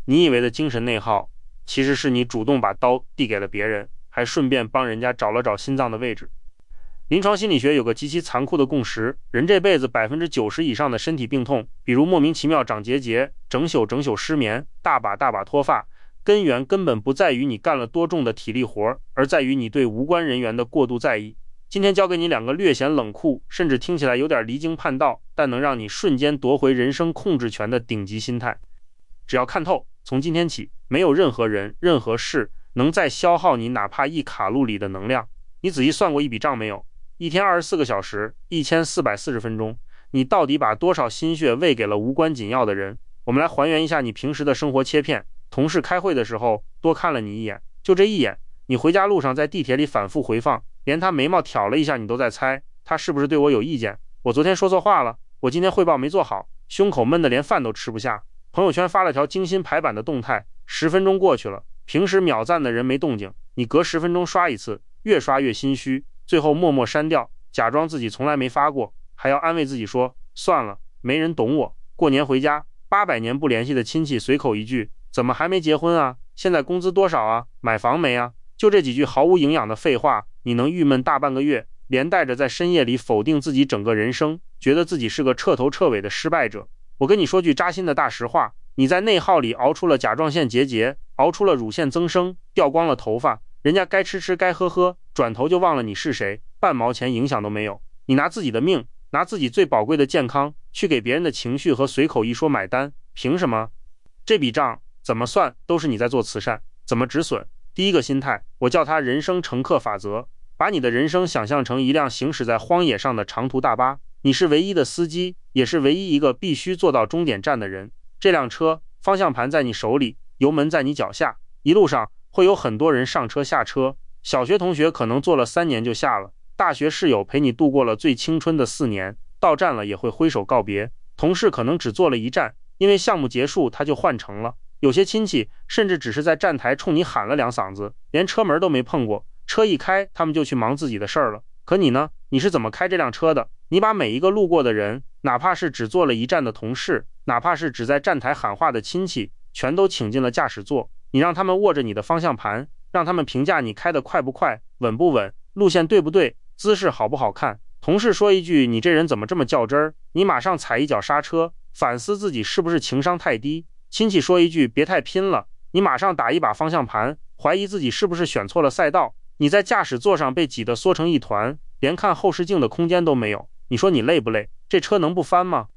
你以为的精神内耗，其实是你主动把刀递给了别人，还顺便帮人家找了找心脏的位置。临床心理学有个极其残酷的共识，人这辈子90%以上的身体病痛，比如莫名其妙长结节、整宿失眠、大把脱发，根源根本不在于你干了多重的体力活，而在于你对无关人员的过度在意。今天教给你2个略显冷酷，甚至听起来有点离经叛道，但能让你瞬间夺回人生控制权的顶级心态。只要看透，从今天起，没有任何人、任何事能再消耗你哪怕1卡路里的能量。你仔细算过一笔账没有？一天24个小时，1440分钟，你到底把多少心血喂给了无关紧要的人？我们来还原一下你平时的生活切片。同事开会的时候多看了你一眼，就这一眼，你回家路上在地铁里反复回放，连他眉毛挑了一下你都在猜，他是不是对我有意见？我昨天说错话了，我今天汇报没做好，胸口闷得连饭都吃不下。朋友圈发了条精心排版的动态，10分钟过去了，平时秒赞的人没动静，你隔10分钟刷一次，越刷越心虚，最后默默删掉，假装自己从来没发过，还要安慰自己说算了，没人懂我。过年回家，800年不联系的亲戚随口一句，怎么还没结婚啊？现在工资多少啊？买房没啊？就这几句毫无营养的废话，你能郁闷大半个月，连带着在深夜里否定自己整个人生，觉得自己是个彻头彻尾的失败者。我跟你说句扎心的大实话，你在内耗里熬出了甲状腺结节，熬出了乳腺增生，掉光了头发，人家该吃吃该喝喝，转头就忘了你是谁，半毛钱影响都没有。你拿自己的命，拿自己最宝贵的健康去给别人的情绪和随口一说买单，凭什么？这笔账怎么算都是你在做慈善，怎么止损？第一个心态，我叫它人生乘客法则，把你的人生想象成一辆行驶在荒野上的长途大巴，你是唯一的司机，也是唯一一个必须坐到终点站的人。这辆车方向盘在你手里，油门在你脚下，一路上会有很多人上车下车，小学同学可能坐了3年就下了，大学室友陪你度过了最青春的4年，到站了也会挥手告别，同事可能只坐了1站，因为项目结束他就换乘了，有些亲戚甚至只是在站台冲你喊了2嗓子，连车门都没碰过，车一开他们就去忙自己的事儿了。可你呢？你是怎么开这辆车的？你把每一个路过的人，哪怕是只坐了1站的同事，哪怕是只在站台喊话的亲戚，全都请进了驾驶座，你让他们握着你的方向盘，让他们评价你开得快不快，稳不稳，路线对不对，姿势好不好看。同事说一句你这人怎么这么较真儿，你马上踩一脚刹车，反思自己是不是情商太低。亲戚说一句别太拼了，你马上打一把方向盘，怀疑自己是不是选错了赛道。你在驾驶座上被挤得缩成一团，连看后视镜的空间都没有，你说你累不累？这车能不翻吗？